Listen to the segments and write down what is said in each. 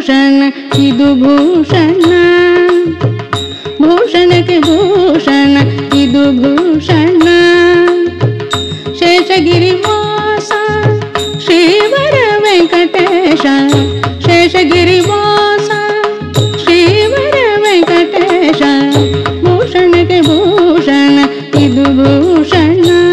ಭೂಷಣ ಇದು ಭೂಷಣ ಭೂಷಣಕ್ಕೆ ಭೂಷಣ ಇದು ಭೂಷಣ ಶೇಷಗಿರಿವಾಸ ಶ್ರೀವರ ವೆಂಕಟೇಶ ಶೇಷಗಿರಿವಾಸ ಶ್ರೀವರ ವೆಂಕಟೇಶ ಭೂಷಣಕ್ಕೆ ಭೂಷಣ ಇದು ಭೂಷಣ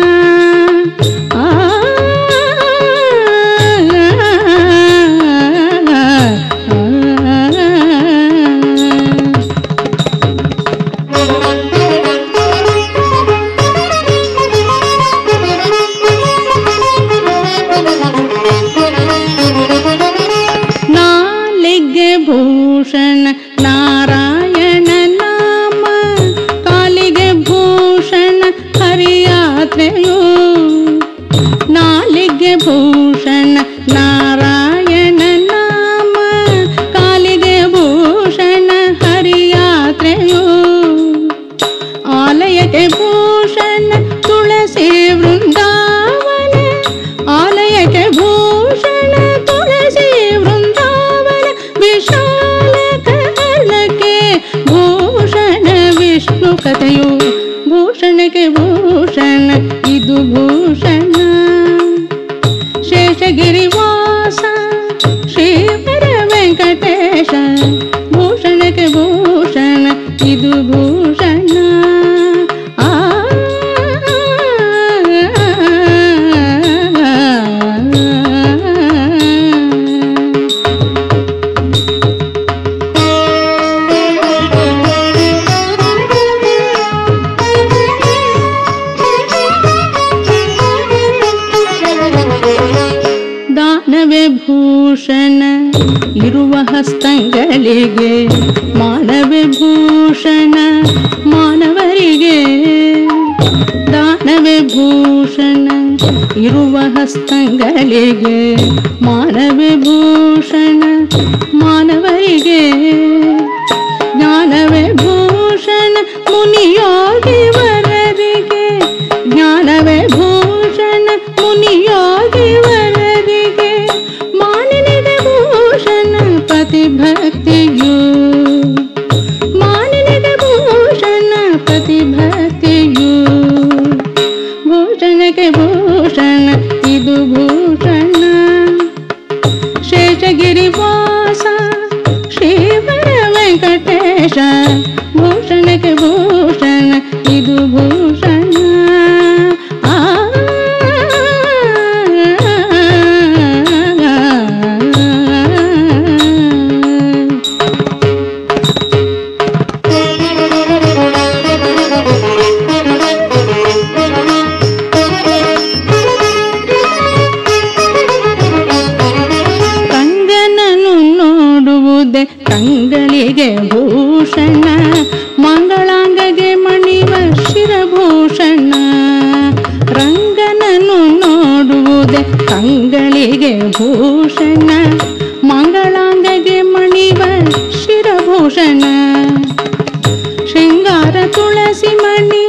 ಭೂಷಣ ನಾರಾಯಣ ನಾಮ ಕಾಲಿಗೆ ಭೂಷಣ ಹರಿಯಾತ್ರೆಯು ನಾಲಿಗೆ ಭೂಷಣ ನಾರಾಯಣ ನಾಮ ಕಾಲಿಗೆ ಭೂಷಣ ಹರಿಯಾತ್ರೆಯು ಆಲಯಕ್ಕೆ ಭೂಷಣ ತುಳಸಿ ವೃಂದಾವನ ಆಲಯಕ್ಕೆ ಭೂಷಣ ತುಳಸಿ ವೃಂದಾವನ ವಿಶಾಲ ಕರ್ಣಕ್ಕೆ ಭೂಷಣ ವಿಷ್ಣು ಕಥೆಯು ಭೂಷಣಕ್ಕೆ ಭೂಷಣ ಇದು ಭೂಷಣ ಶೇಷಗಿರಿವಾಸ ಶ್ರೀವರ ವೆಂಕಟೇಶ ಭೂಷಣಕ್ಕೆ ಭೂಷಣ ಇದು ಭೂಷಣ ದಾನವೇ ಭೂಷಣ ಇರುವ ಹಸ್ತಗಳಿಗೆ ಮಾನವೇ ಭೂಷಣ ಮಾನವರಿಗೆ ದಾನವೇ ಭೂಷಣ ಇರುವ ಹಸ್ತಗಳಿಗೆ ಮಾನವೇ ಭೂಷಣ ಮಾನವರಿಗೆ ಜ್ಞಾನವೇ ಭೂಷಣ ಮುನಿಯೋಗಿ ವರರಿಗೆ ಜ್ಞಾನವೇ ಭೂಷಣ ಮುನಿಯೋಗಿ ವರರಿಗೆ ಮಾನಿನಿಗೆ ಭೂಷಣ ಪತಿಭಕ್ತಿಯು ಮಾನಿನಿಗೆ ಭೂಷಣ ಪತಿಭಕ್ತಿಯು ಭೂಷಣಕ್ಕೆ ಭೂಷಣ ಇದು ಭೂಷಣ ಶೇಷಗಿರಿವಾಸ ಶ್ರೀವರ ವೆಂಕಟೇಶ ಭೂಷಣಕ್ಕೆ ಭೂಷಣ ಇದು ಭೂಷಣ ಕಂಗಳಿಗೆ ಭೂಷಣ ಮಂಗಳಾಂಗಗೆ ಮಣಿವ ಶಿರಭೂಷಣ ರಂಗನನ್ನು ನೋಡುವುದೇ ಕಂಗಳಿಗೆ ಭೂಷಣ ಮಂಗಳಾಂಗಗೆ ಮಣಿವ ಶಿರಭೂಷಣ ಶೃಂಗಾರ ತುಳಸಿ ಮಣಿ